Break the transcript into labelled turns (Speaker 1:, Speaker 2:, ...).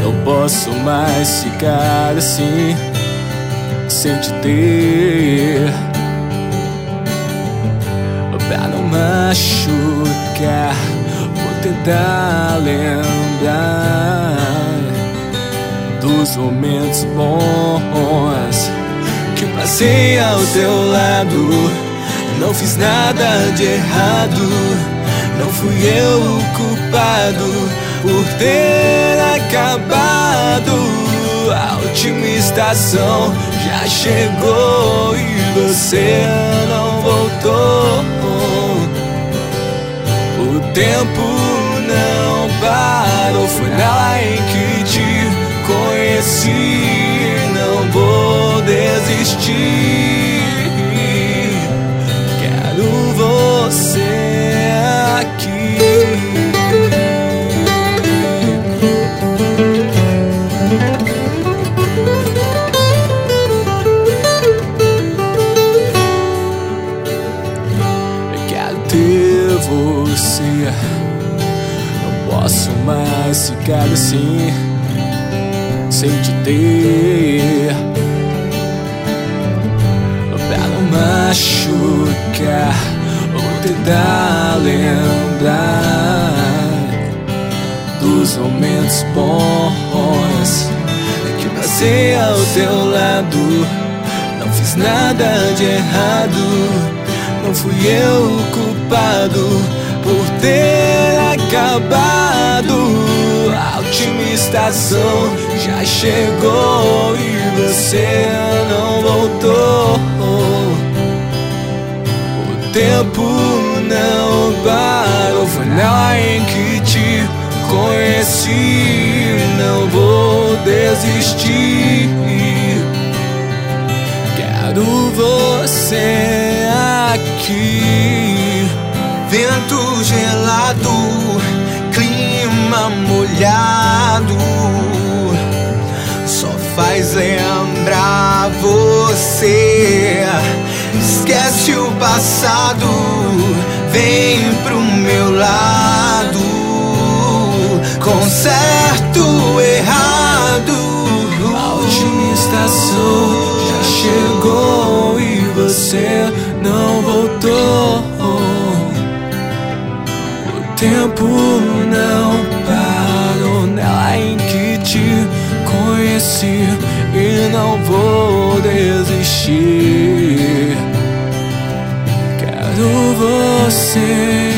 Speaker 1: Não posso mais ficar assim, sem te ter, pra não machucar. Vou tentar lembrar dos momentos bons que passei ao teu lado. Não fiz nada de errado, não fui eu o culpado por ter acabado. A última estação já chegou e você não voltou. O tempo não parou, foi nela em que te conheci. Não vou desistir, quero você aqui. Você, não posso mais ficar assim, sem te ter, pra não machucar. Vou tentar lembrar dos momentos bons que passei ao teu lado. Não fiz nada de errado, não fui eu o culpado por ter acabado. A última estação já chegou e você não voltou. O tempo não parou, foi nela em que te conheci. Não vou desistir, quero você aqui.
Speaker 2: Vento gelado, clima molhado, só faz lembrar você. Esquece o passado, vem pro meu lado. Conserta o errado.
Speaker 1: A última estação já chegou e você não voltou. O tempo não parou, nela em que te conheci. E não vou desistir, quero você